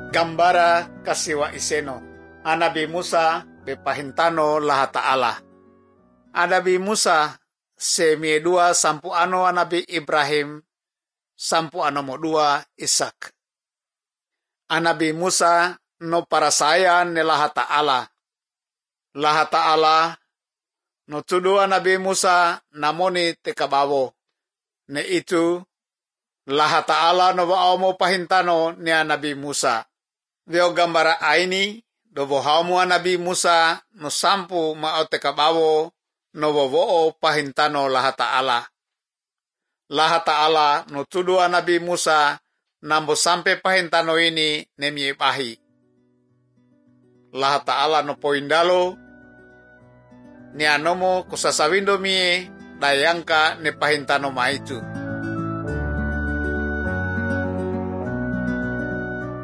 Gambara kasiwa iseno. Anabi Musa bepahintano laha ta'ala. Anabi Musa semie dua sampu ano anabi Ibrahim sampu ano mo dua Ishak. Anabi Musa no parasaya ne laha ta'ala. Laha ta'ala no tudu anabi Musa namoni tekabawo. Ne itu laha ta'ala no wao mo pahintano ne anabi Musa. Veo gambara aini do bohamu anabi Musa no sampu mao tekabawo no wowo pahintano laha ta'ala. Laha ta'ala no tudu anabi Musa nambo sampe pahintano ini nemie pahi. Laha ta'ala no poindalo ni anomo kusasawindo mie dayangka ne pahintano maitu.